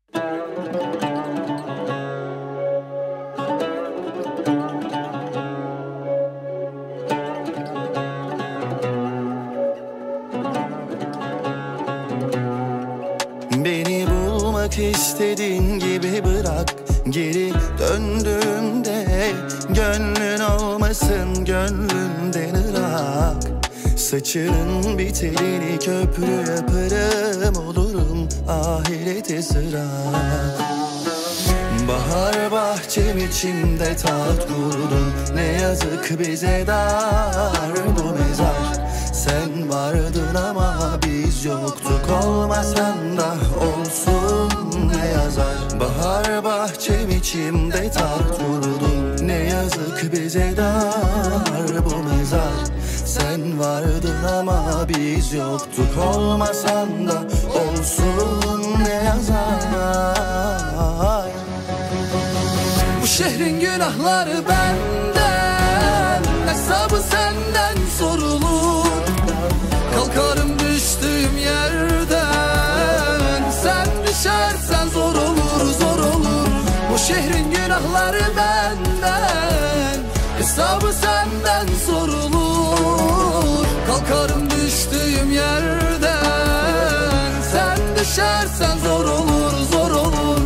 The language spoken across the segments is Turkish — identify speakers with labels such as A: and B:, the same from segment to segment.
A: Beni bulmak istediğin gibi bırak. Geri döndüğümde gönlün olmasın, gönlünden ırak. Saçının bir telini köprü yaparım, olurum ahirete sırak. Bahar bahçem içimde taht kurdun, ne yazık bize dar bu mezar. Sen vardın ama biz yoktuk, olmasan da olsun ne yazar. Bahar bahçem içimde taht kurdun, ne yazık bize dar bu mezar. Sen vardın ama biz yoktuk, olmasan da olsun ne yazar.
B: Bu şehrin günahları benden, hesabı senden sorulur. Kalkarım düştüğüm yerden, sen düşersen zor olur, zor olur. Bu şehrin günahları benden, hesabı senden sorulur. Kalkarım düştüğüm yerden, sen düşersen zor olur, zor olur.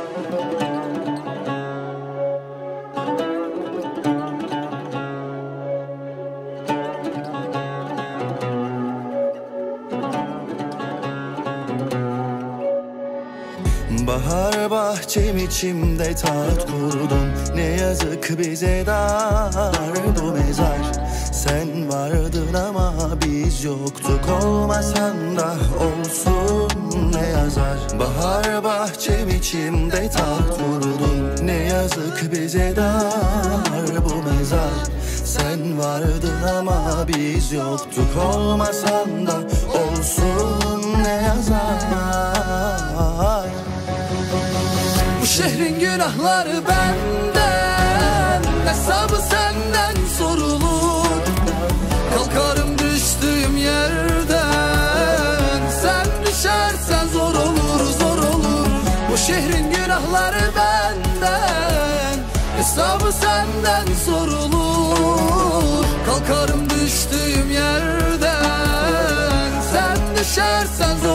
A: Bahar bahçem içimde taht kurdun, ne yazık bize dar bu mezar. Sen vardın ama biz yoktuk, olmasan da olsun ne yazar. Bahar bahçem içimde taht kurdun, ne yazık bize dar bu mezar. Sen vardın ama biz yoktuk, olmasan da olsun ne yazar.
B: Bu şehrin günahları benden, hesabı senden sorulur. Kalkarım düştüğüm yerden, sen düşersen zor olur, zor olur. Bu şehrin günahları benden, hesabı senden sorulur. Kalkarım düştüğüm yerden, sen düşersen zor